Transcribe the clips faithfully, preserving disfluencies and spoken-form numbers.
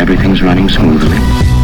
everything's running smoothly.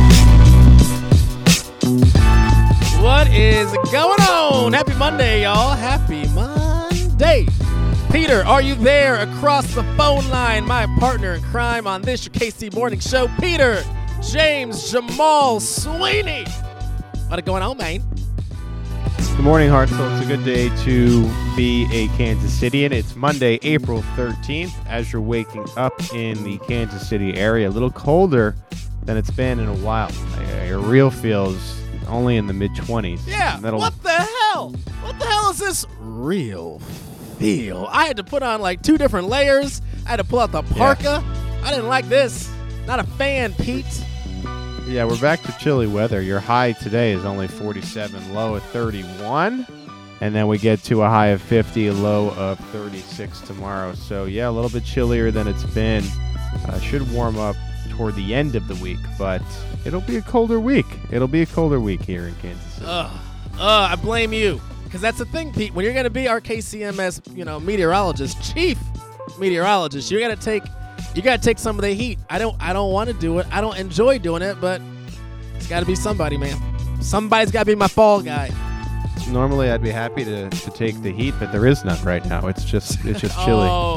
What is going on? Happy Monday, y'all. Happy Monday. Peter, are you there across the phone line? My partner in crime on this, your K C Morning Show, Peter James Jamal Sweeney. What is going on, man? Good morning, Hartsville. It's a good day to be a Kansas Citian. It's Monday, April thirteenth. As you're waking up in the Kansas City area, a little colder than it's been in a while. Your real feels only in the mid-twenties. Yeah, what the hell? What the hell is this real feel? I had to put on like two different layers. I had to pull out the parka. Yeah. I didn't like this. Not a fan, Pete. Yeah, we're back to chilly weather. Your high today is only forty-seven, low of thirty-one. And then we get to a high of fifty, a low of thirty-six tomorrow. So, yeah, a little bit chillier than it's been. Uh, should warm up toward the end of the week, but it'll be a colder week. It'll be a colder week here in Kansas City. Ugh, uh, I blame you. Because that's the thing, Pete. When you're going to be our K C M S, you know, meteorologist, chief meteorologist, you're going to take... You gotta take some of the heat. I don't. I don't want to do it. I don't enjoy doing it, but it's got to be somebody, man. Somebody's got to be my fall guy. Normally, I'd be happy to, to take the heat, but there is none right now. It's just it's just chilly. Oh,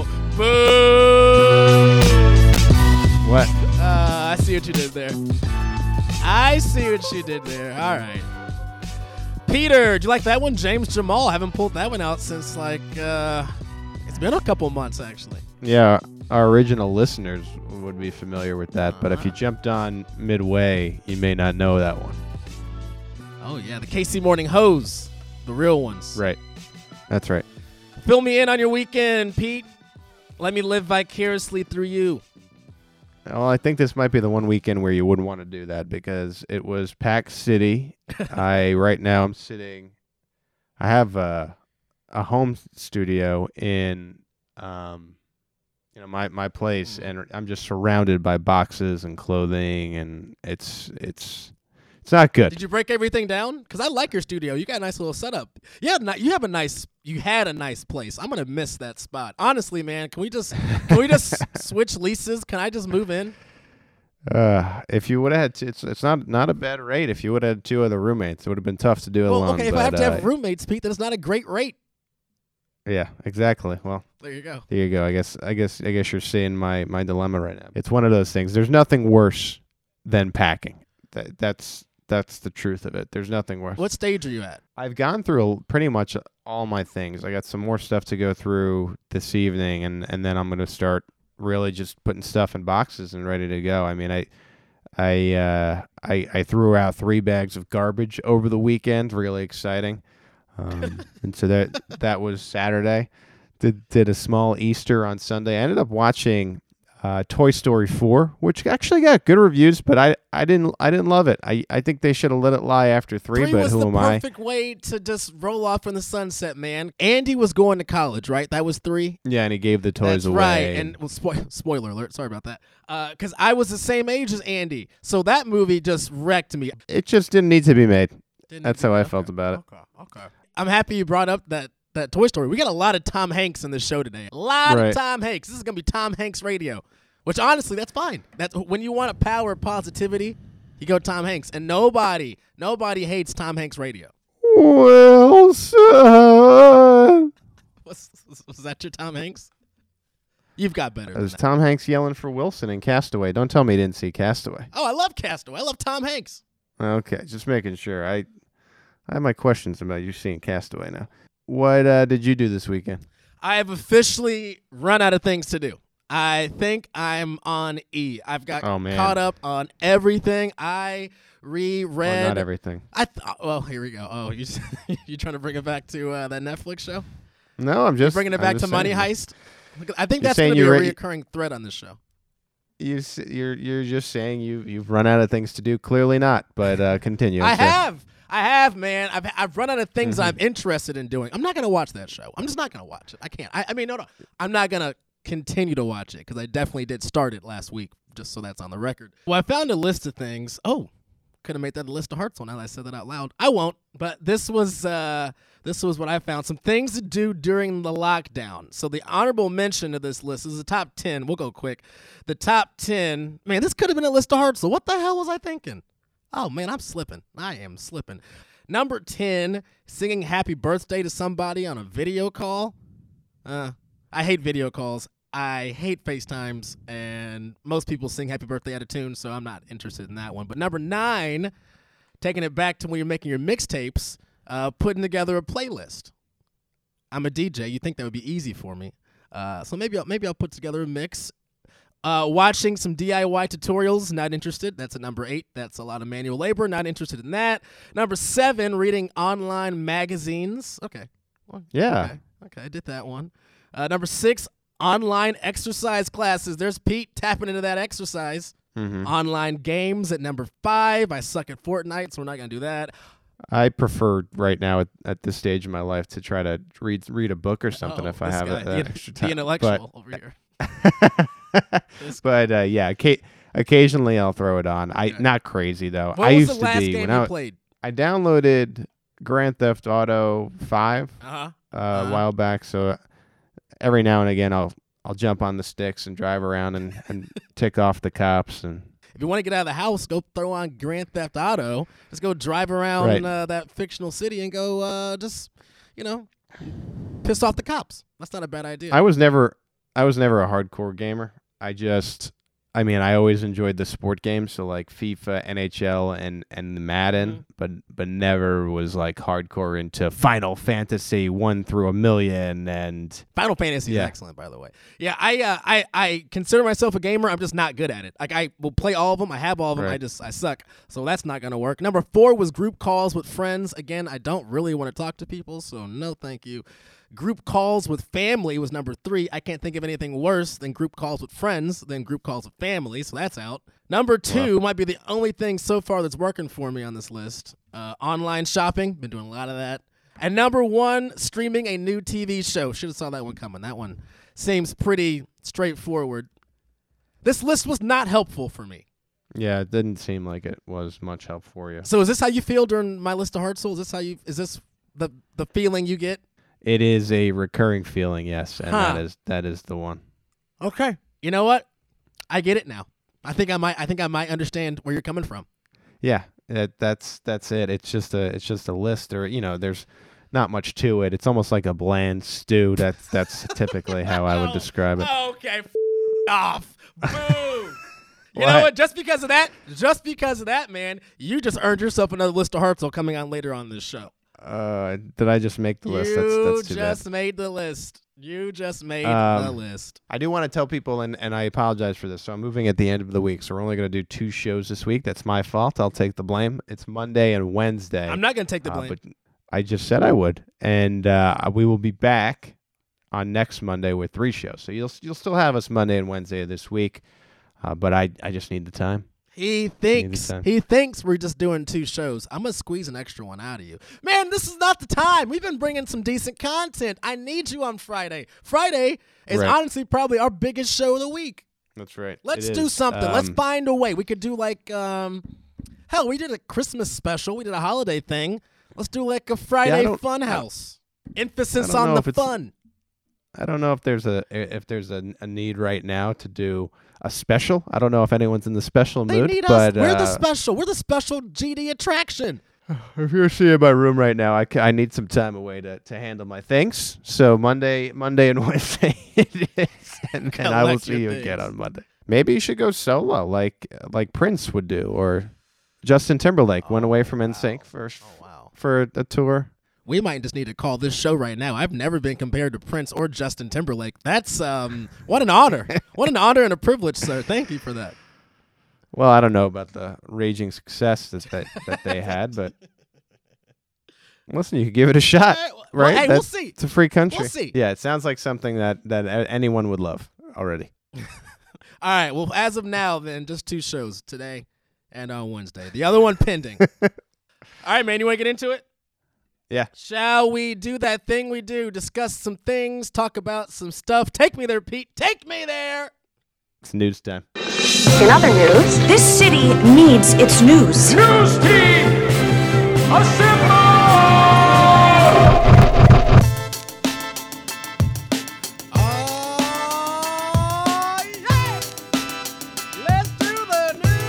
boo! What? Uh, I see what you did there. I see what you did there. All right, Peter, do you like that one? James Jamal. I haven't pulled that one out since like uh, it's been a couple months actually. Yeah. Our original listeners would be familiar with that, but if you jumped on midway, you may not know that one. Oh, yeah, the K C Morning Hose, the real ones. Right. That's right. Fill me in on your weekend, Pete. Let me live vicariously through you. Well, I think this might be the one weekend where you wouldn't want to do that because it was Pack City. I right now I'm sitting. I have a a home studio in. Um, You know, my, my place, and I'm just surrounded by boxes and clothing, and it's it's it's not good. Did you break everything down? Because I like your studio. You got a nice little setup. Yeah, you have a nice. You had a nice place. I'm gonna miss that spot. Honestly, man, can we just can we just switch leases? Can I just move in? Uh, if you would have had, t- it's it's not not a bad rate. If you would have had two other roommates, it would have been tough to do it well, alone. Okay, if but, I have to uh, have roommates, Pete, then it's not a great rate. Yeah, exactly. Well, there you go. There you go. I guess I guess I guess you're seeing my, my dilemma right now. It's one of those things. There's nothing worse than packing. That that's that's the truth of it. There's nothing worse. What stage are you at? I've gone through pretty much all my things. I got some more stuff to go through this evening, and, and then I'm going to start really just putting stuff in boxes and ready to go. I mean, I I uh, I I threw out three bags of garbage over the weekend. Really exciting. Um, and so that that was Saturday. Did did a small Easter on Sunday. I ended up watching uh, Toy Story four, which actually got good reviews, but I, I didn't I didn't love it. I, I think they should have let it lie after three. Three but was who the am I? perfect way to just roll off in the sunset, man. Andy was going to college, right? That was three. Yeah, and he gave the toys That's away. right. And well, spo- spoiler alert. Sorry about that. Because uh, I was the same age as Andy, so that movie just wrecked me. It just didn't need to be made. Didn't That's how I okay. felt about it. Okay. Okay. I'm happy you brought up that, that Toy Story. We got a lot of Tom Hanks in this show today. A lot right. of Tom Hanks. This is going to be Tom Hanks radio, which honestly, that's fine. That's when you want a power of positivity, you go Tom Hanks. And nobody, nobody hates Tom Hanks radio. Wilson. Was, was that your Tom Hanks? You've got better. It was than Tom Hanks yelling for Wilson in Castaway. Don't tell me you didn't see Castaway. Oh, I love Castaway. I love Tom Hanks. Okay, just making sure. I I have my questions about you seeing Castaway now. What uh, did you do this weekend? I have officially run out of things to do. I think I'm on E. I've got oh, man. caught up on everything. I reread. Well, not everything. I th- well, here we go. Oh, you you trying to bring it back to uh, that Netflix show? No, I'm just You're bringing it I'm back to saying. Money Heist. I think You're that's going to be you're a re- reoccurring thread on this show. You you're you're just saying you you've run out of things to do. Clearly not, but uh, continue. I so. have. I have, man. I've I've run out of things Mm-hmm. I'm interested in doing. I'm not gonna watch that show. I'm just not gonna watch it. I can't. I, I mean, no, no. I'm not gonna continue to watch it because I definitely did start it last week. Just so that's on the record. Well, I found a list of things. Oh, could have made that a list of hearts on now that I said that out loud. I won't, but this was uh, this was what I found. Some things to do during the lockdown. So the honorable mention of this list is the top ten. We'll go quick. The top ten. Man, this could have been a list of hearts. So what the hell was I thinking? Oh, man, I'm slipping. I am slipping. Number ten, singing happy birthday to somebody on a video call. Uh, I hate video calls. I hate FaceTimes, and most people sing happy birthday out of tune, so I'm not interested in that one. But number nine, taking it back to when you're making your mixtapes, uh, putting together a playlist. I'm a D J. You think that would be easy for me. Uh, so maybe I'll, maybe I'll put together a mix. Uh, watching some D I Y tutorials, not interested. That's a number eight. That's a lot of manual labor. Not interested in that. Number seven, reading online magazines. Okay. Well, Yeah. Okay, okay I did that one. Uh, number six, online exercise classes. There's Pete tapping into that exercise. Mm-hmm. Online games at number five. I suck at Fortnite, so we're not going to do that. I prefer right now at, at this stage in my life to try to read read a book or something Oh, if I this have guy, a, the, that extra time. the intellectual over here. But, but uh, yeah, ca- occasionally I'll throw it on. I Okay. Not crazy though. What I was used the last to be game when you I, played? I downloaded Grand Theft Auto five Uh-huh. uh, Uh-huh. a while back, so every now and again I'll I'll jump on the sticks and drive around and, and tick off the cops. And If you want to get out of the house, go throw on Grand Theft Auto. Just go drive around Right. uh, that fictional city and go uh, just, you know, piss off the cops. That's not a bad idea. I was never I was never a hardcore gamer. I just I mean, I always enjoyed the sport games, so like FIFA, N H L, and and Madden, Mhm. but but never was like hardcore into Final Fantasy one through a million. And Final Fantasy Yeah. is excellent, by the way. Yeah, I, uh, I I consider myself a gamer. I'm just not good at it. Like I will play all of them. I have all of them. I Right. just I suck. So that's not gonna work. Number four was group calls with friends. Again, I don't really want to talk to people, so no, thank you. Group calls with family was number three. I can't think of anything worse than group calls with friends than group calls with family, so that's out. Number two might be the only thing so far that's working for me on this list. Uh, online shopping, been doing a lot of that. And number one, streaming a new T V show. Should have saw that one coming. That one seems pretty straightforward. This list was not helpful for me. yeah, it didn't seem like it was much help for you. So is this how you feel during my list of heart souls? Is this how you? Is this the the feeling you get? It is a recurring feeling, yes, and Huh. that is that is the one. Okay. You know what? I get it now. I think I might. I think I might understand where you're coming from. Yeah, that, that's that's it. It's just a it's just a list, or you know, there's not much to it. It's almost like a bland stew. That's that's typically how I would describe it. Okay. F- off. Boo. You What? know what? Just because of that, just because of that, man, you just earned yourself another list of hearts coming on later on this show. Uh, did I just make the list? You That's that's too just bad. made the list. You just made the Um, list. I do want to tell people, and, and I apologize for this. So I'm moving at the end of the week, so we're only going to do two shows this week. That's my fault. I'll take the blame. It's Monday and Wednesday. I'm not going to take the Uh, blame. but I just said I would, and uh, we will be back on next Monday with three shows. So you'll you'll still have us Monday and Wednesday of this week, uh, but I I just need the time. He thinks time. he thinks we're just doing two shows. I'm gonna squeeze an extra one out of you, man. This is not the time. We've been bringing some decent content. I need you on Friday. Friday is Right. honestly probably our biggest show of the week. That's right. Let's It do is. something. Let's Um, find a way. We could do like um, hell. We did a Christmas special. We did a holiday thing. Let's do like a Friday don't- fun I- house. Emphasis I don't on know the if it's- fun. I don't know if there's a if there's a, a need right now to do a special. I don't know if anyone's in the special They mood, need but us. We're the uh, special. We're the special G D attraction. if you're seeing my room right now, I, ca- I need some time away to, to handle my things. So Monday, Monday and Wednesday it is, and then I will Collect see your you things. again on Monday. Maybe you should go solo, like like Prince would do, or Justin Timberlake went away from N Sync for Oh wow. for a tour. We might just need to call this show right now. I've never been compared to Prince or Justin Timberlake. That's um, what an honor. What an honor and a privilege, sir. Thank you for that. Well, I don't know about the raging success that that, that they had, but listen, you could give it a shot, All right, well, right? hey, we'll That's- see. It's a free country. We'll see. Yeah, it sounds like something that that a- anyone would love already. All right. Well, as of now, then, just two shows today and on Wednesday. The other one pending. All right, man. You want to get into it? Yeah. Shall we do that thing we do? Discuss some things, talk about some stuff. Take me there, Pete. Take me there. It's news time. In other news, this city needs its news. News team, assemble! Oh, yeah! Let's do the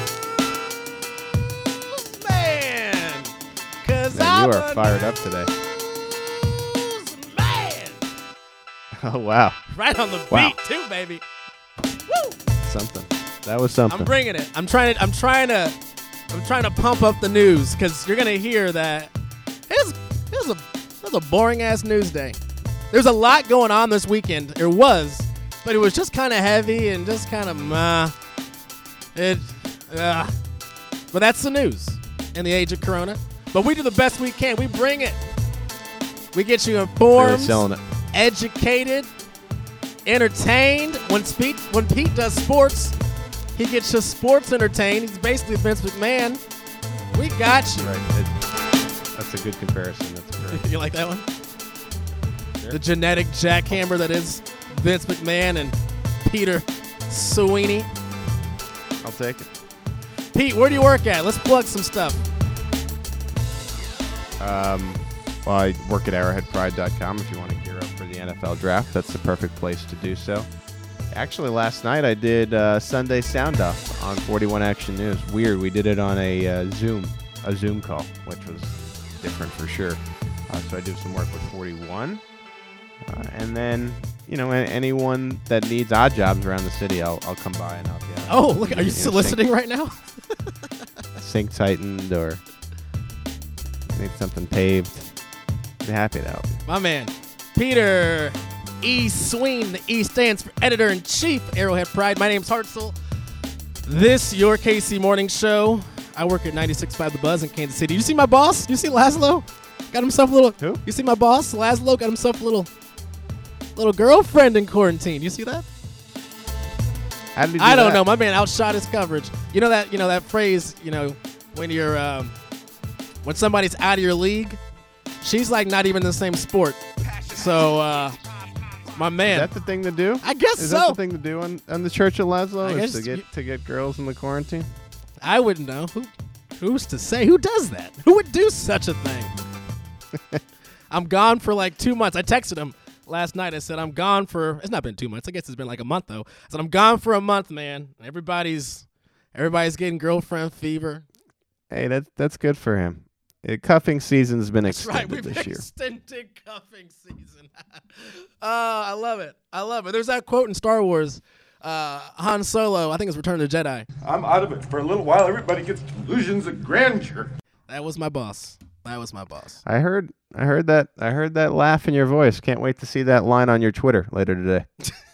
news, man. Cause Man, I'm you are a fired up today. news man. Oh, wow. Right on the Wow. beat too, baby. Woo! Something. That was something. I'm bringing it. I'm trying to. I'm trying to. I'm trying to pump up the news because you're gonna hear that it was it was a it was a boring ass news day. There's a lot going on this weekend. There was, but it was just kind of heavy and just kind of meh. It, uh, but that's the news in the age of Corona. But we do the best we can. We bring it. We get you Really informed, selling it. educated, entertained. When Pete when Pete does sports, he gets you sports entertained. He's basically Vince McMahon. We got you. Right. It, that's a good comparison. That's great. You like that one? Sure. The genetic jackhammer that is Vince McMahon and Peter Sweeney. I'll take it. Pete, where do you work at? Let's plug some stuff. Um, well, I work at arrowhead pride dot com if you want to gear up for the N F L draft. That's the perfect place to do so. Actually, last night I did uh, Sunday Sound Off on forty-one Action News. Weird, we did it on a uh, Zoom, a Zoom call, which was different for sure. Uh, so I do some work with forty-one. Uh, and then, you know, a- anyone that needs odd jobs around the city, I'll, I'll come by and help you out. Oh, look, are you know, soliciting right now? Sink tightened or need something paved. Be happy to help you. My man, Peter E. Sween. The E stands for Editor-in-Chief, Arrowhead Pride. My name's Hartzell. This, your K C Morning Show. I work at ninety-six point five The Buzz in Kansas City. You see my boss? You see Laszlo? Got himself a little... Who? You see my boss? Laszlo got himself a little... little girlfriend in quarantine. You see that? How did he do I don't that? know. My man outshot his coverage. You know that, you know that phrase, you know, when you're... Um, when somebody's out of your league, she's like not even in the same sport. So, uh... my man. Is that the thing to do? I guess Is so. that the thing to do on, on the Church of Laszlo? I Is guess to get you- to get girls in the quarantine? I wouldn't know. Who, who's to say? Who does that? Who would do such a thing? I'm gone for like two months. I texted him last night. I said, I'm gone for, it's not been two months. I guess it's been like a month though. I said, I'm gone for a month, man. Everybody's, everybody's getting girlfriend fever. Hey, that's that's good for him. Uh, cuffing season's been That's right. extended We've this year. extended cuffing season. uh, I love it. I love it. There's that quote in Star Wars. Uh, Han Solo, I think it's Return of the Jedi. I'm out of it for a little while. Everybody gets delusions of grandeur. That was my boss. That was my boss. I heard I heard that I heard that laugh in your voice. Can't wait to see that line on your Twitter later today.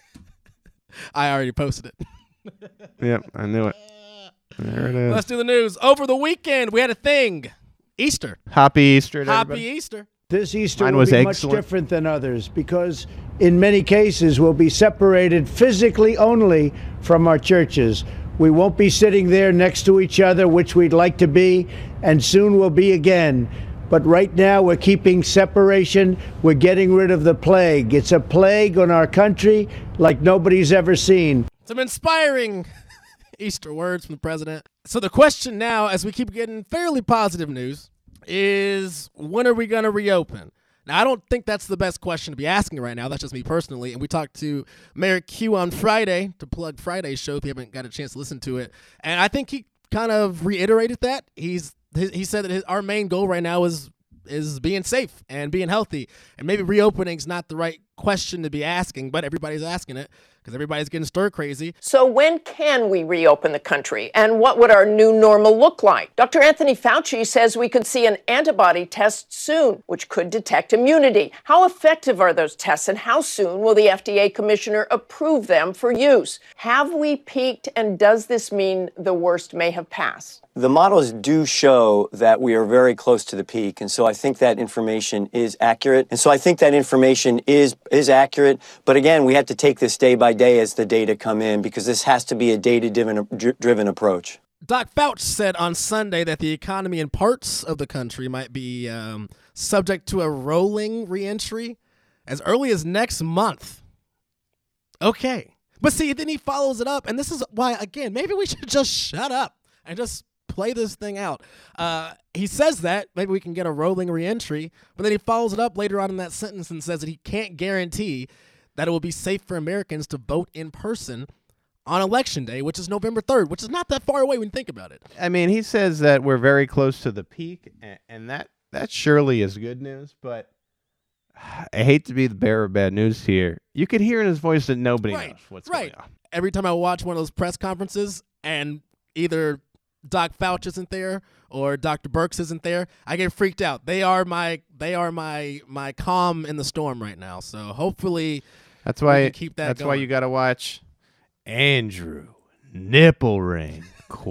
I already posted it. Yep, I knew it. There it is. Let's do the news. Over the weekend, we had a thing. Easter. Happy Easter to Happy everybody. Easter. This Easter Mine will was be excellent. much different than others because in many cases we'll be separated physically only from our churches. We won't be sitting there next to each other, which we'd like to be, and soon we'll be again. But right now we're keeping separation. We're getting rid of the plague. It's a plague on our country like nobody's ever seen. Some inspiring Easter words from the president. So the question now, as we keep getting fairly positive news, is when are we going to reopen? Now, I don't think that's the best question to be asking right now. That's just me personally. And we talked to Mayor Q on Friday, to plug Friday's show if you haven't got a chance to listen to it. And I think he kind of reiterated that. He's he said that his, our main goal right now is is being safe and being healthy. And maybe reopening's not the right question to be asking, but everybody's asking it because everybody's getting stir crazy. So when can we reopen the country, and what would our new normal look like? Doctor Anthony Fauci says we could see an antibody test soon, which could detect immunity. How effective are those tests, and how soon will the F D A commissioner approve them for use? Have we peaked, and does this mean the worst may have passed? The models do show that we are very close to the peak, and so I think that information is accurate. And so I think that information is is accurate, but again, we have to take this day by day as the data come in, because this has to be a data-driven driven approach. Doc Fauci said on Sunday that the economy in parts of the country might be um, subject to a rolling reentry as early as next month. Okay. But see, then he follows it up, and this is why, again, maybe we should just shut up and just play this thing out. Uh, he says that. Maybe we can get a rolling reentry, but then he follows it up later on in that sentence and says that he can't guarantee that it will be safe for Americans to vote in person on Election Day, which is November third, which is not that far away when you think about it. I mean, he says that we're very close to the peak, and, and that, that surely is good news, but I hate to be the bearer of bad news here. You could hear in his voice that nobody right, knows what's right. going on. Every time I watch one of those press conferences and either Doc Fauci isn't there or Doctor Birx isn't there, I get freaked out. They are my they are my my calm in the storm right now. So hopefully that's why we can keep that that's going. why you got to watch Andrew Nipple Ring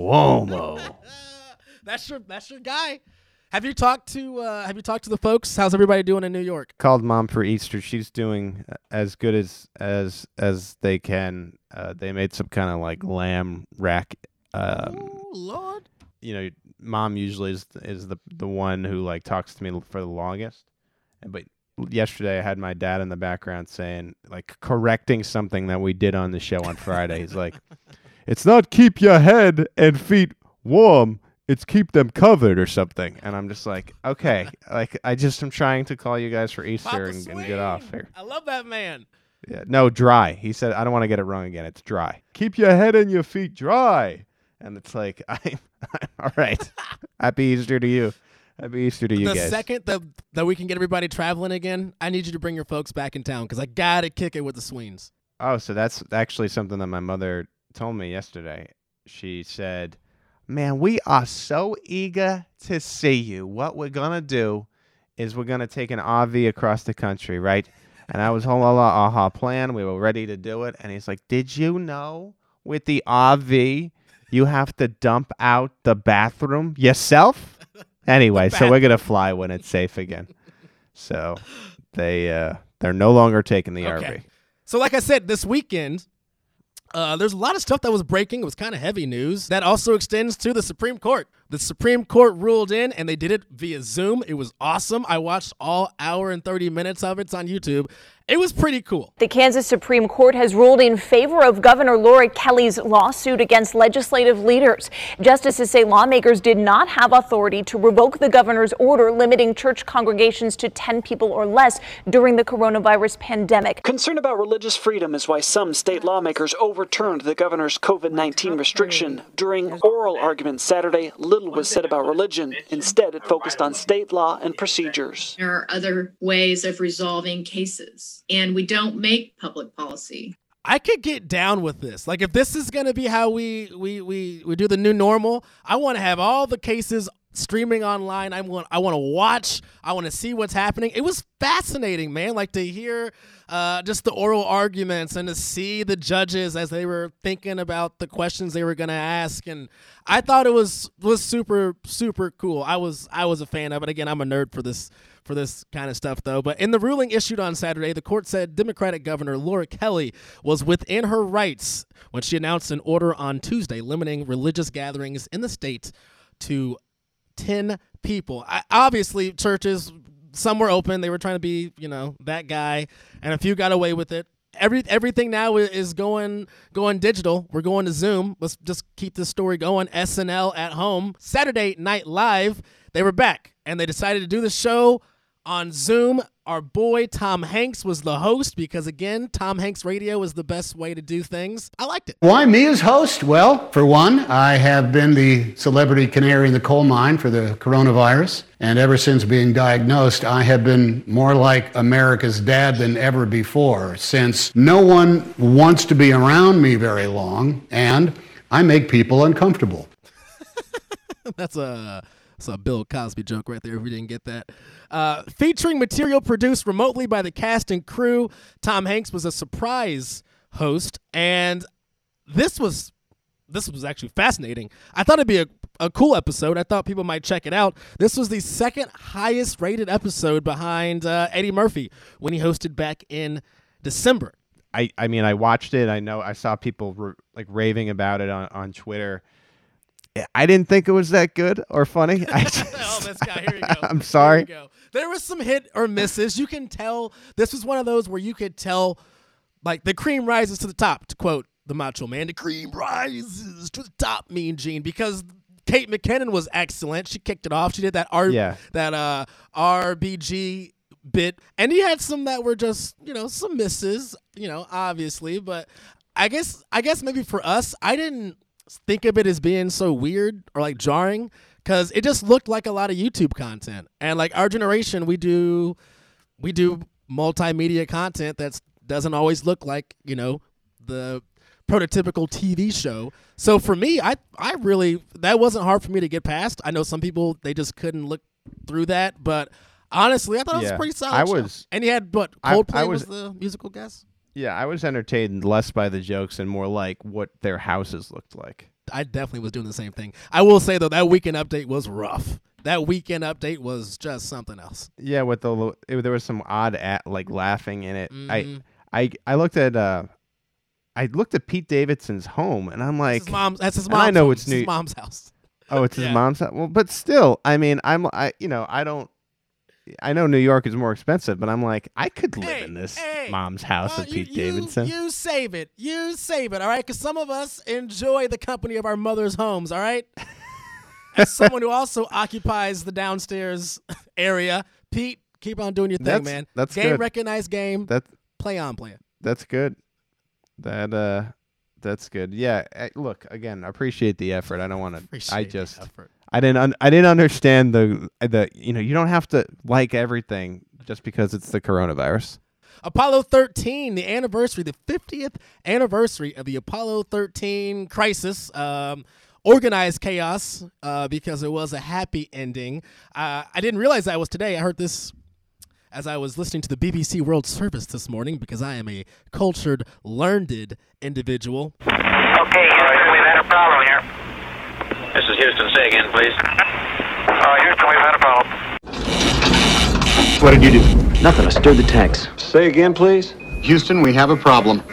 Cuomo. that's your that's your guy. Have you talked to uh, Have you talked to the folks? How's everybody doing in New York? Called Mom for Easter. She's doing as good as as as they can. Uh, they made some kind of like lamb rack. Um, oh Lord! You know, Mom usually is is the the one who like talks to me for the longest. But yesterday I had my dad in the background saying, like, correcting something that we did on the show on Friday. He's like, "It's not keep your head and feet warm. It's keep them covered," or something. And I'm just like, okay, like I just am trying to call you guys for Easter and, and get off here. I love that man. Yeah, no, dry. He said, I don't want to get it wrong again. It's dry. Keep your head and your feet dry. And it's like, I'm, I'm all right. Happy Easter to you. Happy Easter to you the guys. The second that, that we can get everybody traveling again, I need you to bring your folks back in town because I got to kick it with the Sweens. Oh, so that's actually something that my mother told me yesterday. She said, man, we are so eager to see you. What we're going to do is we're going to take an R V across the country, right? And I was whole aha plan. We were ready to do it. And he's like, did you know with the R V, you have to dump out the bathroom yourself? Anyway, so we're going to fly when it's safe again. So they, uh, they're no longer taking the okay. R V. So like I said, this weekend, Uh, there's a lot of stuff that was breaking. It was kind of heavy news. That also extends to the Supreme Court. The Supreme Court ruled in, and they did it via Zoom. It was awesome. I watched all hour and thirty minutes of it. It's on YouTube. It was pretty cool. The Kansas Supreme Court has ruled in favor of Governor Laura Kelly's lawsuit against legislative leaders. Justices say lawmakers did not have authority to revoke the governor's order limiting church congregations to ten people or less during the coronavirus pandemic. Concern about religious freedom is why some state lawmakers overturned the governor's COVID nineteen restriction. During oral arguments Saturday, little was said about religion. Instead, it focused on state law and procedures. There are other ways of resolving cases, and we don't make public policy. I could get down with this. Like, if this is going to be how we, we, we, we do the new normal, I want to have all the cases streaming online. I want I want to watch. I want to see what's happening. It was fascinating, man. Like to hear uh, just the oral arguments and to see the judges as they were thinking about the questions they were going to ask. And I thought it was was super super cool. I was I was a fan of it. Again, I'm a nerd for this for this kind of stuff, though. But in the ruling issued on Saturday, the court said Democratic Governor Laura Kelly was within her rights when she announced an order on Tuesday limiting religious gatherings in the state to ten people. I, obviously, churches, some were open. They were trying to be, you know, that guy, and a few got away with it. Every everything now is going going digital. We're going to Zoom. Let's just keep this story going. S N L at home. Saturday Night Live, they were back, and they decided to do the show on Zoom. Our boy Tom Hanks was the host because, again, Tom Hanks radio is the best way to do things. I liked it. Why me as host? Well, for one, I have been the celebrity canary in the coal mine for the coronavirus. And ever since being diagnosed, I have been more like America's dad than ever before, since no one wants to be around me very long, and I make people uncomfortable. That's a... That's a Bill Cosby joke right there if we didn't get that. Uh, featuring material produced remotely by the cast and crew, Tom Hanks was a surprise host, and this was this was actually fascinating. I thought it'd be a, a cool episode. I thought people might check it out. This was the second highest rated episode behind uh, Eddie Murphy when he hosted back in December. I, I mean, I watched it. I know I saw people r- like raving about it on, on Twitter. I didn't think it was that good or funny. I just, oh, this guy, here you go. I'm sorry. Here you go. There was some hit or misses. You can tell this was one of those where you could tell, like, the cream rises to the top, to quote the Macho Man. The cream rises to the top, Mean Gene, because Kate McKinnon was excellent. She kicked it off. She did that R Yeah. that uh R B G bit, and he had some that were just, you know, some misses, you know, obviously, but I guess I guess maybe for us, I didn't think of it as being so weird or like jarring, because it just looked like a lot of YouTube content. And like our generation, we do we do multimedia content that doesn't always look like, you know, the prototypical T V show. So for me, I I really, that wasn't hard for me to get past. I know some people, they just couldn't look through that, but honestly, I thought it was Yeah. a pretty solid I show. was- And you had, what, I- Coldplay I was, was- the musical guest? Yeah, I was entertained less by the jokes and more like what their houses looked like. I definitely was doing the same thing. I will say, though, that weekend update was rough. That weekend update was just something else. Yeah, with the lo- it, there was some odd at like laughing in it. Mhm. I I I looked at uh I looked at Pete Davidson's home and I'm like, That's his mom's, that's his and mom's I know home. it's It's new. his mom's house. Oh, it's his Yeah. mom's house. Well, but still, I mean, I'm I you know I don't. I know New York is more expensive, but I'm like, I could live Hey, in this hey, mom's house Uh, with you- Pete you- Davidson. You save it. You save it, all right? Because some of us enjoy the company of our mother's homes, all right? As someone who also occupies the downstairs area, Pete, keep on doing your thing, That's- man. that's game good. recognized game. That Play on, play it. that's good. That uh, that's good. Yeah. I, look, again, I appreciate the effort. I don't want to. I Appreciate the just. effort. I didn't. Un- I didn't understand the the. You know, you don't have to like everything just because it's the coronavirus. Apollo thirteen, the anniversary, the fiftieth anniversary of the Apollo thirteen crisis. Um, organized chaos uh, because it was a happy ending. Uh, I didn't realize that was today. I heard this as I was listening to the B B C World Service this morning because I am a cultured, learned individual. Okay, Houston, we've had a problem here. This is Houston. Say again, please. Uh, Houston, we've had a problem. What did you do? Nothing. I stirred the tanks. Say again, please. Houston, we have a problem.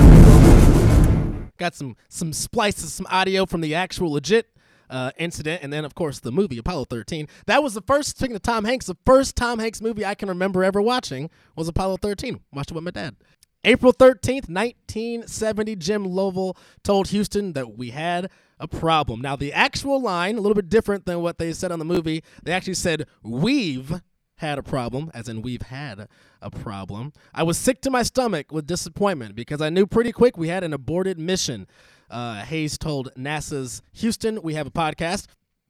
Got some some splices, some audio from the actual legit uh, incident, and then of course the movie Apollo thirteen. That was the first, speaking of Tom Hanks, the first Tom Hanks movie I can remember ever watching was Apollo thirteen. Watched it with my dad. April thirteenth, nineteen seventy, Jim Lovell told Houston that we had a problem. Now the actual line, a little bit different than what they said on the movie. They actually said, "We've had a problem," as in we've had a problem. I was sick to my stomach with disappointment because I knew pretty quick we had an aborted mission. Uh, Hayes told NASA's Houston, we have a podcast.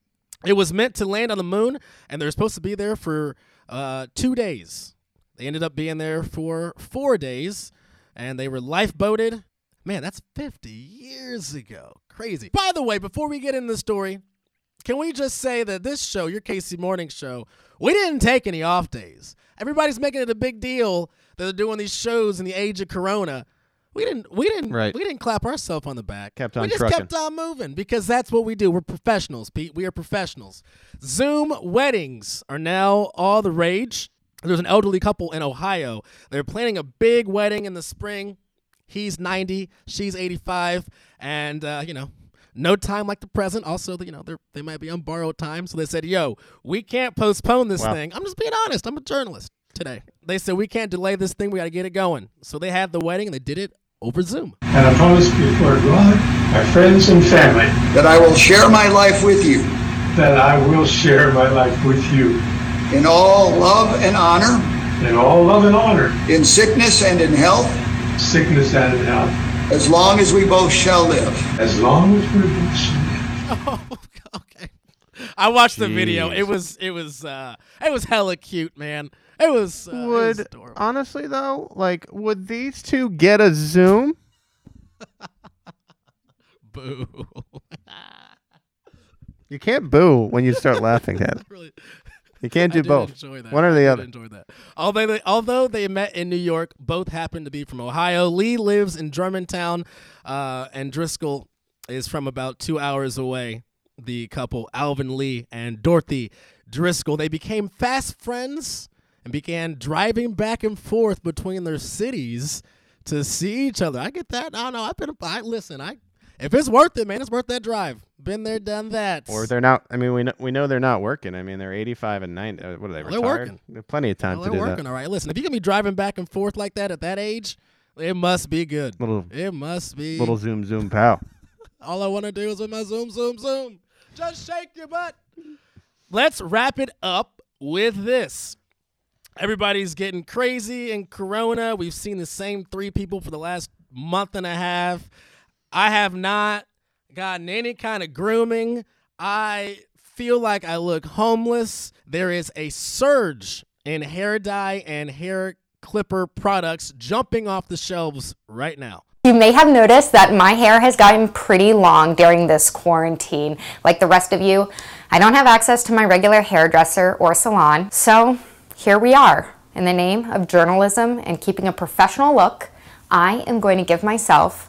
It was meant to land on the moon, and they're supposed to be there for uh, two days. They ended up being there for four days, and they were lifeboated. Man, that's fifty years ago. Crazy. By the way, before we get into the story, can we just say that this show, your Casey Morning Show, we didn't take any off days. Everybody's making it a big deal that they're doing these shows in the age of Corona. We didn't. We didn't. Right. We didn't clap ourselves on the back. Kept on we just trucking. kept on moving because that's what we do. We're professionals, Pete. We are professionals. Zoom weddings are now all the rage. There's an elderly couple in Ohio. They're planning a big wedding in the spring. He's ninety, she's eighty-five, and uh, you know. No time like the present. Also, you know, they they might be on borrowed time. So they said, yo, we can't postpone this Wow. thing. I'm just being honest. I'm a journalist today. They said, we can't delay this thing. We got to get it going. So they had the wedding, and they did it over Zoom. And I promise before God, my friends and family, that I will share my life with you that I will share my life with you in all love and honor, in all love and honor, in sickness and in health, sickness and in health, as long as we both shall live. as long as we're both shall live. Oh, okay. I watched the video. Jeez. It was it was uh it was hella cute, man. It was uh, it was Would adorable. honestly though, like, would these two get a Zoom? Boo. You can't boo when you start laughing at it. Really. You can't do I did both. enjoy that. One or I the did other. Enjoy that. Although they, although they met in New York, both happen to be from Ohio. Lee lives in Germantown, uh, and Driscoll is from about two hours away. The couple, Alvin Lee and Dorothy Driscoll, they became fast friends and began driving back and forth between their cities to see each other. I get that. I don't know. I've been. I listen. I if it's worth it, man, it's worth that drive. Been there, done that. Or they're not. I mean, we know, we know they're not working. I mean, they're eighty-five and ninety. Uh, what are they? Well, they're Retired? working. They have plenty of time Well, to they're do working, that. all right. Listen, if you're going to be driving back and forth like that at that age, It must be good. Little, it must be. Little zoom, zoom, pow. All I want to do is with my zoom, zoom, zoom. Just shake your butt. Let's wrap it up with this. Everybody's getting crazy in Corona. We've seen the same three people for the last month and a half. I have not gotten any kind of grooming. I feel like I look homeless. There is a surge in hair dye and hair clipper products jumping off the shelves right now. You may have noticed that my hair has gotten pretty long during this quarantine. Like the rest of you, I don't have access to my regular hairdresser or salon. So here we are. In the name of journalism and keeping a professional look, I am going to give myself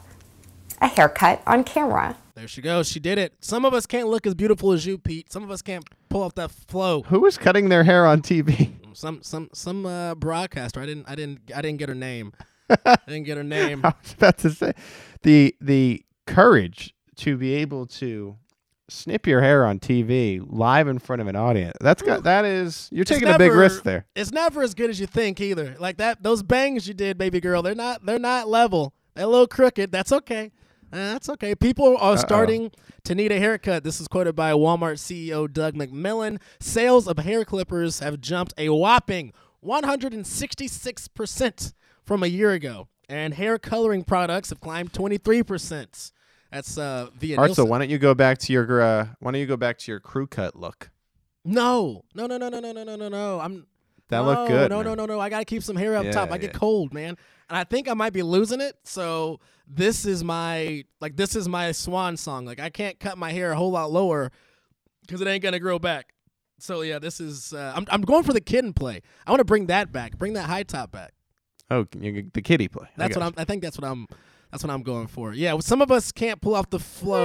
a haircut on camera. There she goes. She did it. Some of us can't look as beautiful as you, Pete. Some of us can't pull off that flow. Who is cutting their hair on T V? Some some some uh, broadcaster. I didn't I didn't I didn't get her name. I didn't get her name. I was about to say the the courage to be able to snip your hair on T V live in front of an audience. That's got that is you're taking never, a big risk there. It's never as good as you think either. Like that those bangs you did, baby girl, they're not they're not level. They're a little crooked. That's okay. Uh, that's okay. People are Uh-oh. starting to need a haircut. This is quoted by Walmart C E O Doug McMillon. Sales of hair clippers have jumped a whopping one hundred sixty-six percent from a year ago, and hair coloring products have climbed twenty-three percent. That's uh, via All right, Nielsen. so why don't you go back to your uh, why don't you go back to your crew cut look? No, no, no, no, no, no, no, no, no, no. I'm that no, looked good. No, man. no, no, no. I gotta keep some hair up Yeah, top. I get yeah. cold, man, and I think I might be losing it. So this is my like this is my swan song. Like I can't cut my hair a whole lot lower because it ain't gonna grow back. So yeah, this is uh, I'm I'm going for the kid and play. I want to bring that back. Bring that high top back. Oh, you, the kiddie play. I That's got what you. I'm. I think that's what I'm. That's what I'm going for. Yeah, some of us can't pull off the flow.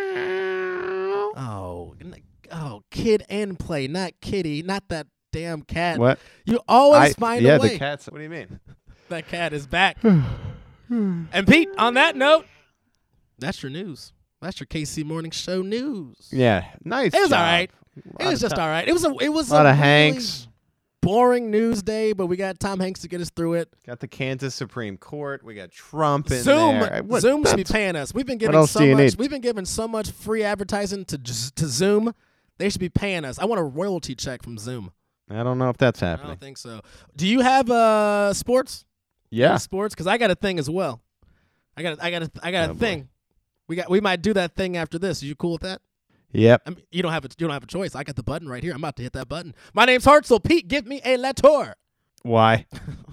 Oh, oh, kid and play, not kitty, not that damn cat. What? You always I- find yeah, a way. the cat's. What do you mean? That cat is back. And Pete, on that note, that's your news. That's your K C Morning Show news. Yeah, nice. It was job. all right. It Lot was of just ti- all right. It was a. It was lot a of really Hanks. boring news day, but we got Tom Hanks to get us through it. Got the Kansas Supreme Court. We got Trump in Zoom, there. What- Zoom should be that's- paying us. We've been what giving else so do you much. need? We've been giving so much free advertising to to Zoom. They should be paying us. I want a royalty check from Zoom. I don't know if that's I happening. don't think so. Do you have uh sports? Yeah. Sports, because I got a thing as well. I got a, I got a, I got Oh, a boy. thing. We got we might do that thing after this. Are you cool with that? Yep. I mean, you don't have a you don't have a choice. I got the button right here. I'm about to hit that button. My name's Hartzell. Pete, give me a letter. Why?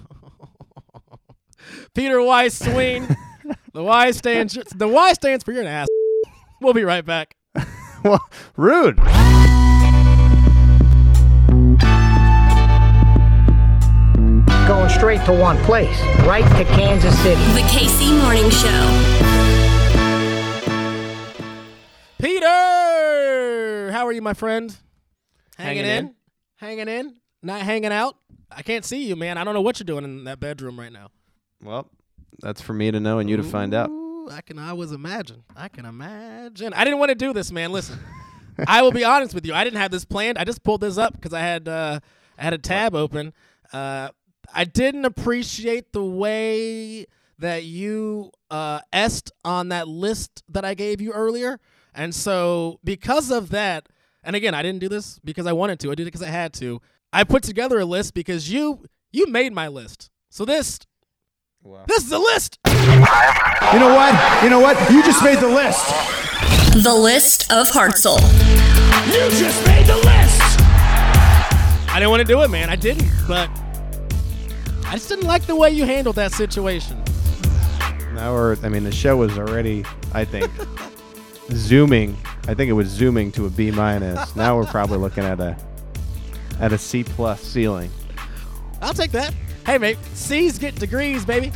Peter Weiss Sween. The Y stands the Y stands for you're an ass. We'll be right back. Well, rude. Going straight to one place, right to Kansas City. The K C Morning Show. Peter, how are you, my friend? Hanging, Hanging in? in. Hanging in? Not hanging out? I can't see you, man. I don't know what you're doing in that bedroom right now. Well, that's for me to know and you to find out. Ooh, I can always imagine. I can imagine. I didn't want to do this, man. Listen, I will be honest with you. I didn't have this planned. I just pulled this up because I had uh, I had a tab open. Uh, I didn't appreciate the way that you uh, est on that list that I gave you earlier. And so because of that, and again, I didn't do this because I wanted to. I did it because I had to. I put together a list because you you made my list. So this, this is a list. You know what? You know what? You just made the list. The list of Hartzell. You just made the list. I didn't want to do it, man. I didn't, but I just didn't like the way you handled that situation. Now we're, I mean, the show was already, I think, zooming. I think it was zooming to a B minus. Now we're probably looking at a at a C plus ceiling. I'll take that. Hey, mate, C's get degrees, baby.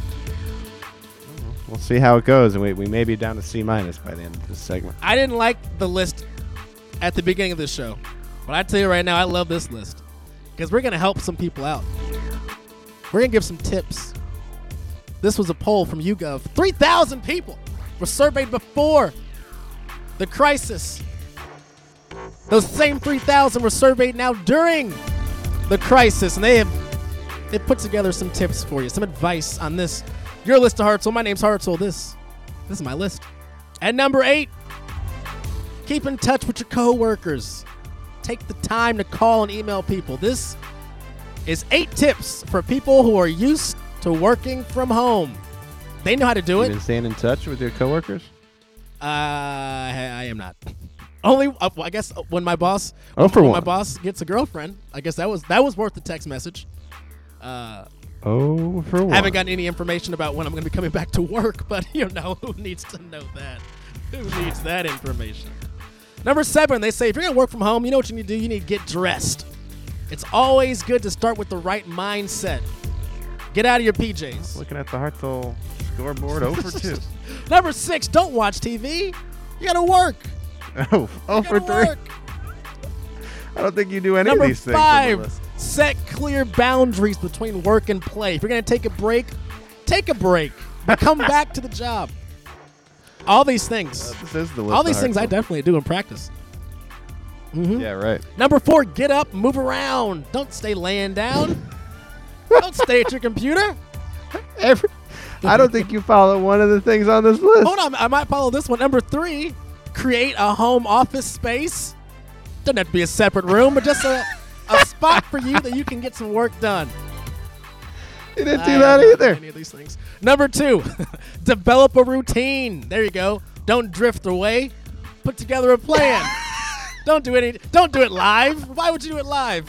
We'll see how it goes, and we, we may be down to C minus by the end of this segment. I didn't like the list at the beginning of this show, but I tell you right now, I love this list because we're going to help some people out. We're going to give some tips. This was a poll from YouGov. three thousand people were surveyed before the crisis. Those same three thousand were surveyed now during the crisis, and they have they put together some tips for you, some advice on this Your list of Hartzell. My name's Hartzell. This, this is my list. At number eight, keep in touch with your coworkers. Take the time to call and email people. This is eight tips for people who are used to working from home. They know how to do You it. been staying in touch with your coworkers? Uh, I, I am not. Only, uh, I guess, when my boss, Oh, for when one. my boss gets a girlfriend, I guess that was that was worth the text message. Uh, Oh, for I one. haven't gotten any information about when I'm going to be coming back to work, but you know, who needs to know that? Who needs that information? Number seven, they say if you're going to work from home, you know what you need to do? You need to get dressed. It's always good to start with the right mindset. Get out of your P Js. Looking at the Hartzell scoreboard, oh for two. Number six, don't watch T V. You got to work. Oh, oh for three. Work. I don't think you do any Number of these things. on the five, list. set clear boundaries between work and play. If you're going to take a break, take a break. But come back to the job. All these things. Uh, this is the list all of these things I Hartzell. definitely do in practice. Mm-hmm. Yeah, right. Number four, get up, move around. Don't stay laying down. Don't stay at your computer. Every, I don't think you follow one of the things on this list. Hold on, I might follow this one. Number three, create a home office space. Doesn't have to be a separate room, but just a, a spot for you that you can get some work done. You didn't I do that haven't done either. Any of these things. Number two, develop a routine. There you go. Don't drift away. Put together a plan. Don't do any. Don't do it live. Why would you do it live?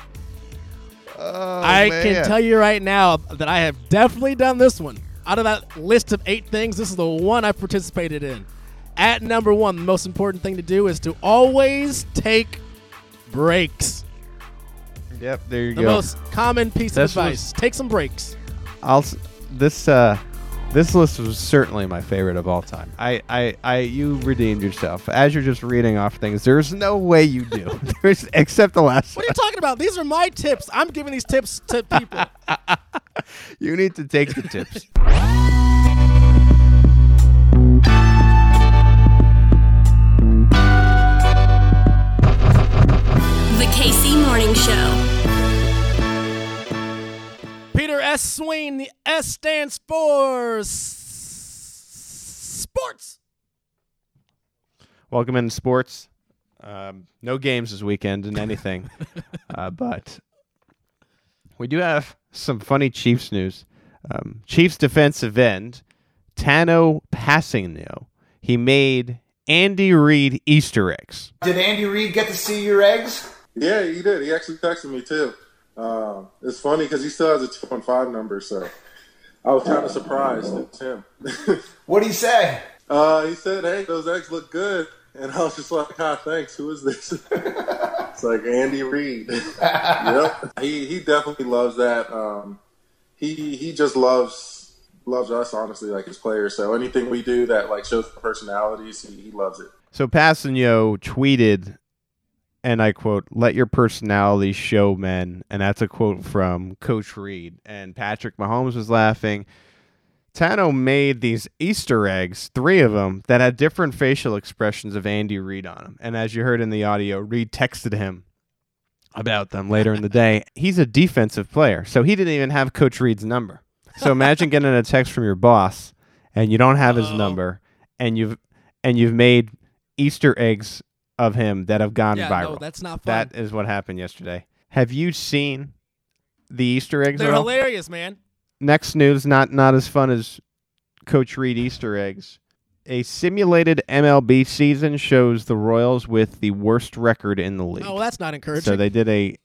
Oh, I man. can tell you right now that I have definitely done this one. Out of that list of eight things, this is the one I've participated in. At number one, the most important thing to do is to always take breaks. Yep, there you The go. most common piece This of advice. was- Take some breaks. I'll s- this uh this list was certainly my favorite of all time. I, I, I you redeemed yourself. As you're just reading off things, there's no way you do. There's except the last What are you talking about? These are my tips. I'm giving these tips to people. one. You need to take the tips. The K C Morning Show. Peter S. Swain, the S stands for s- sports. Welcome into sports. Um, no games this weekend and anything, uh, but we do have some funny Chiefs news. Um, Chiefs defensive end Tano Passigno, he made Andy Reid Easter eggs. Did Andy Reid get to see your eggs? Yeah, he did. He actually texted me too. Um, it's funny because he still has a two one five number, so I was kind of surprised it's him. What did he say? Uh, he said, "Hey, those eggs look good," and I was just like, "Ah, thanks. Who is this?" It's like Andy Reid. Yep, he he definitely loves that. Um, he he just loves loves us, honestly, like his players. So anything we do that like shows personalities, he, he loves it. So Passigno tweeted, and I quote, "Let your personality show, men." And that's a quote from Coach Reid. And Patrick Mahomes was laughing. Tano made these Easter eggs, three of them, that had different facial expressions of Andy Reid on them. And as you heard in the audio, Reid texted him about them later in the day. He's a defensive player, so he didn't even have Coach Reid's number. So imagine getting a text from your boss, and you don't have his Uh-oh. number, and you've and you've made Easter eggs of him that have gone Yeah, viral. no, that's not fun. That is what happened yesterday. Have you seen the Easter eggs They're at all? hilarious, man. Next news, not not as fun as Coach Reid Easter eggs. A simulated M L B season shows the Royals with the worst record in the league. Oh, well, that's not encouraging. So they did a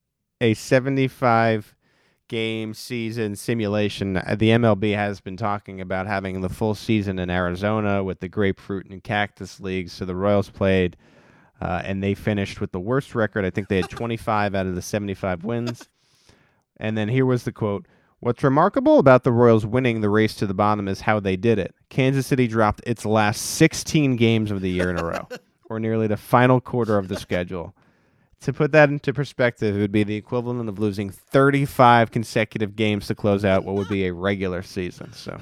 a seventy-five game season simulation. Uh, The M L B has been talking about having the full season in Arizona with the grapefruit and cactus leagues. So the Royals played, uh, and they finished with the worst record. I think they had twenty-five out of the seventy-five wins. And then here was the quote. What's remarkable about the Royals winning the race to the bottom is how they did it. Kansas City dropped its last sixteen games of the year in a row, or nearly the final quarter of the schedule. To put that into perspective, it would be the equivalent of losing thirty-five consecutive games to close out what would be a regular season. So,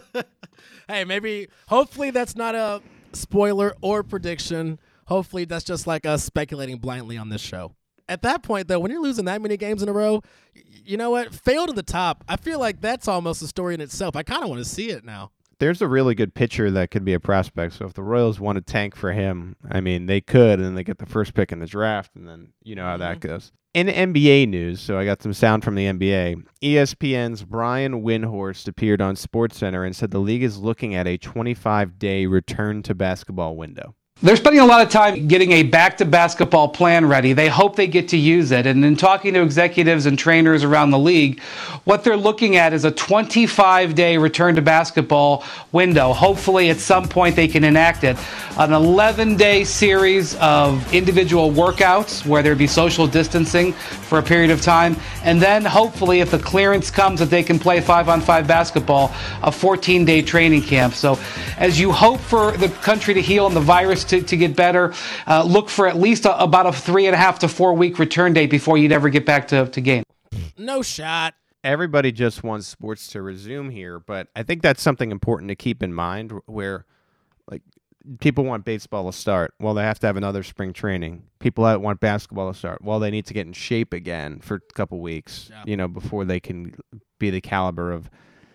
Hey, maybe, hopefully that's not a spoiler or prediction. Hopefully that's just like us speculating blindly on this show. At that point, though, when you're losing that many games in a row, you know what? Fail to the top. I feel like that's almost a story in itself. I kind of want to see it now. There's a really good pitcher that could be a prospect. So if the Royals want to tank for him, I mean, they could, and then they get the first pick in the draft, and then you know how that goes. In N B A news, so I got some sound from the N B A, E S P N's Brian Windhorst appeared on SportsCenter and said the league is looking at a twenty-five day return to basketball window. They're spending a lot of time getting a back-to-basketball plan ready. They hope they get to use it. And in talking to executives and trainers around the league, what they're looking at is a twenty-five day return to basketball window. Hopefully, at some point, they can enact it. An eleven day series of individual workouts where there'd be social distancing for a period of time. And then, hopefully, if the clearance comes that they can play five-on-five basketball, a fourteen day training camp. So as you hope for the country to heal and the virus to To, to get better, uh, look for at least a, about a three and a half to four week return date before you'd ever get back to, to game. No shot. Everybody just wants sports to resume here, but I think that's something important to keep in mind where, like, people want baseball to start. Well, they have to have another spring training. People that want basketball to start. Well, they need to get in shape again for a couple weeks, yeah. you know, before they can be the caliber of.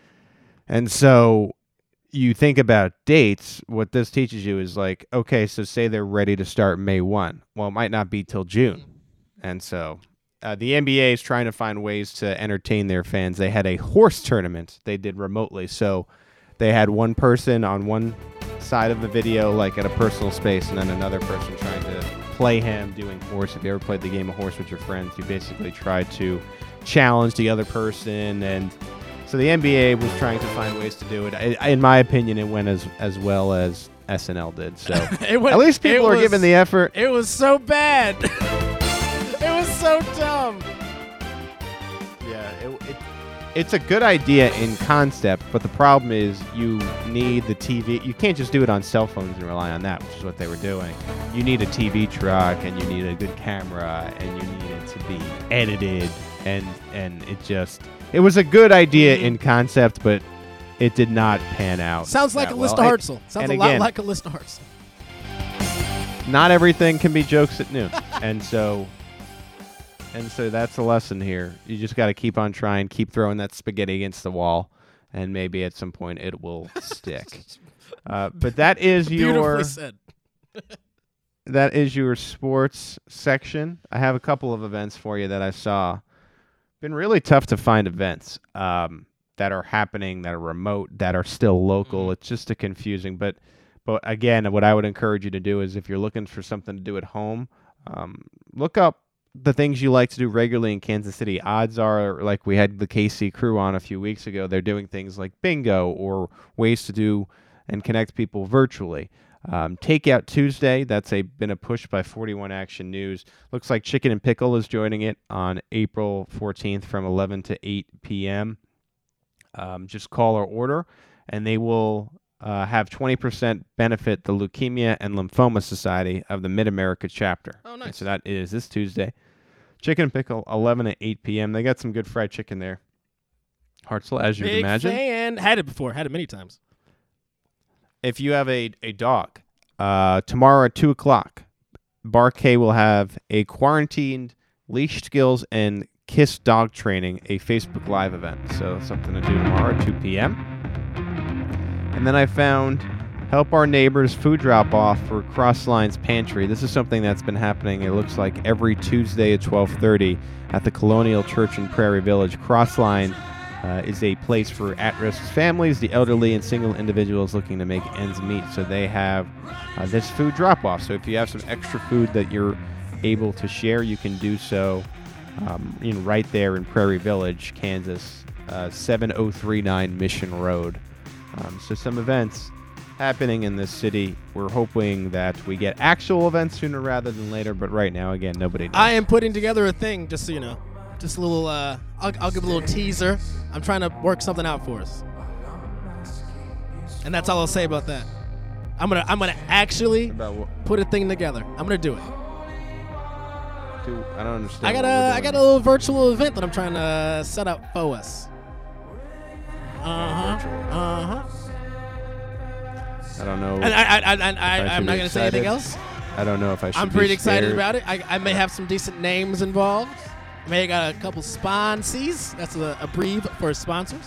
And so you think about dates, what this teaches you is like, okay, so say they're ready to start May first. Well, it might not be till June. And so uh, the N B A is trying to find ways to entertain their fans. They had a horse tournament they did remotely. So they had one person on one side of the video, like at a personal space, and then another person trying to play him doing horse. If you ever played the game of horse with your friends, you basically try to challenge the other person. And so the N B A was trying to find ways to do it. I, in my opinion, it went as as well as S N L did. So it went, at least people are was, giving the effort. It was so bad. It was so dumb. Yeah, it, it, it's a good idea in concept, but the problem is you need the T V. You can't just do it on cell phones and rely on that, which is what they were doing. You need a T V truck, and you need a good camera, and you need it to be edited, and and it just... It was a good idea in concept, but it did not pan out. Sounds like a list well. of Hartzell. Sounds and a again, lot like a list of Hartzell. Not everything can be jokes at noon. and so and so that's a lesson here. You just got to keep on trying, keep throwing that spaghetti against the wall, and maybe at some point it will stick. Uh, but that is your said. that is your sports section. I have a couple of events for you that I saw. Been really tough to find events um, that are happening, that are remote, that are still local. Mm-hmm. It's just a confusing. But, but again, what I would encourage you to do is if you're looking for something to do at home, um, look up the things you like to do regularly in Kansas City. Odds are, like we had the K C crew on a few weeks ago, they're doing things like bingo or ways to do and connect people virtually. Um, Takeout Tuesday, that's a been a push by forty-one Action News. Looks like Chicken and Pickle is joining it on April fourteenth from eleven to eight p.m. Um, just call or order, and they will uh, have twenty percent benefit the Leukemia and Lymphoma Society of the Mid-America chapter. Oh, nice. And so that is this Tuesday. Chicken and Pickle, eleven to eight p.m. They got some good fried chicken there. Hartzell, as you'd Big imagine. fan. Had it before. Had it many times. If you have a, a dog, uh, tomorrow at two o'clock, Bar K will have a quarantined leash skills and kiss dog training, a Facebook Live event. So something to do tomorrow at two p.m. And then I found Help Our Neighbors food drop-off for Crossline's Pantry. This is something that's been happening, it looks like, every Tuesday at twelve thirty at the Colonial Church in Prairie Village. Crossline Uh, is a place for at-risk families, the elderly, and single individuals looking to make ends meet. So they have uh, this food drop-off. So if you have some extra food that you're able to share, you can do so um, in right there in Prairie Village, Kansas, uh, seven oh three nine Mission Road. Um, so some events happening in this city. We're hoping that we get actual events sooner rather than later, but right now, again, nobody knows. I am putting together a thing, just so you know. Just a little, uh, I'll, I'll give a little teaser. I'm trying to work something out for us. And that's all I'll say about that. I'm gonna, I'm gonna actually put a thing together. I'm gonna do it. Dude, I don't understand. I got a, I got a little virtual event that I'm trying to set up for us. Uh huh. Uh huh. I don't know. And I, I, I, I, I I'm not gonna say anything else. I don't know if I should. I'm be pretty excited scared. about it. I, I may have some decent names involved. I may have got a couple sponsees. That's a, a breathe for sponsors.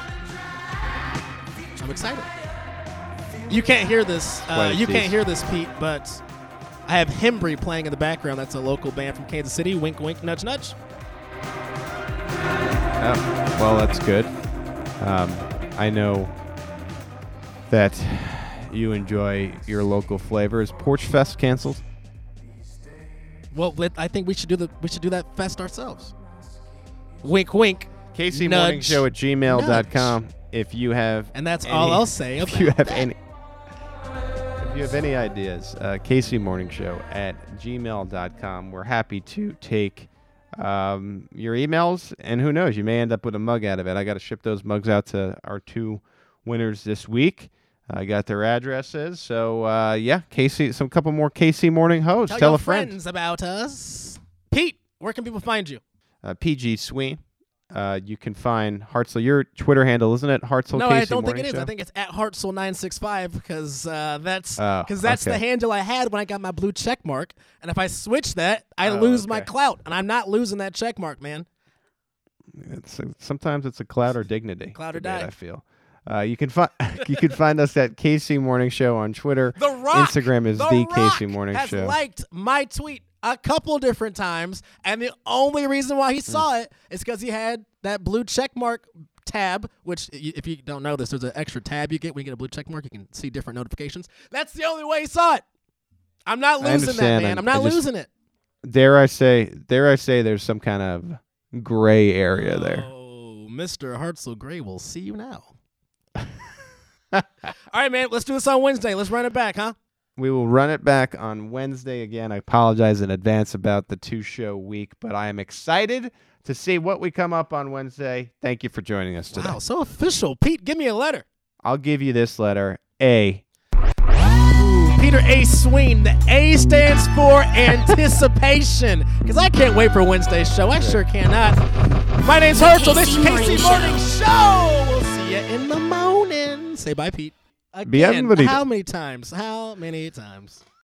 I'm excited. You can't hear this. Uh, you can't hear this, Pete, but I have Hembry playing in the background. That's a local band from Kansas City. Wink, wink, nudge, nudge. Oh, well, that's good. Um, I know that you enjoy your local flavors. Porch Fest canceled. Well, let, I think we should do the we should do that fest ourselves. Wink, wink. K C Morning Show at gmail dot com. If you have, and that's any, all I'll say. If you have that. any, if you have any ideas, uh, K C Morning Show at gmail dot com. We're happy to take um, your emails, and who knows, you may end up with a mug out of it. I got to ship those mugs out to our two winners this week. I got their addresses, so uh, yeah, K C, some couple more K C Morning hosts. Tell, Tell your a friend. friends about us. Pete, where can people find you? Uh, P G Sween. Uh, you can find Hartzell. Your Twitter handle, isn't it? Hartzell. No, K C I don't think Morning it is. Show? I think it's at Hartzell nine six five because uh, that's Oh, because that's okay. the handle I had when I got my blue check mark. And if I switch that, I Oh, lose my okay. clout, and I'm not losing that check mark, man. It's sometimes it's a cloud or dignity. Cloud or debate, die. I feel. Uh, you can find you can find us at K C Morning Show on Twitter. The Rock, Instagram is the, the Rock K C Morning has Show. liked my tweet a couple different times, and the only reason why he saw it is because he had that blue check mark tab. Which, y- if you don't know this, there's an extra tab you get when you get a blue check mark. You can see different notifications. That's the only way he saw it. I'm not I losing that, understand. man. I- I'm not I just- losing it. Dare I say? Dare I say? There's some kind of gray area there. Oh, Mister Hartzell Gray will see you now. All right, man. Let's do this on Wednesday. Let's run it back, huh? We will run it back on Wednesday again. I apologize in advance about the two-show week, but I am excited to see what we come up on Wednesday. Thank you for joining us today. Wow, so official. Pete, give me a letter. I'll give you this letter, A. Ooh, Peter A. Sween. The A stands for anticipation, because I can't wait for Wednesday's show. I sure cannot. My name's Hartzell. This is K C Morning Show. We'll see you in the morning. Say bye, Pete. Again, Bienvenido. how many times? How many times?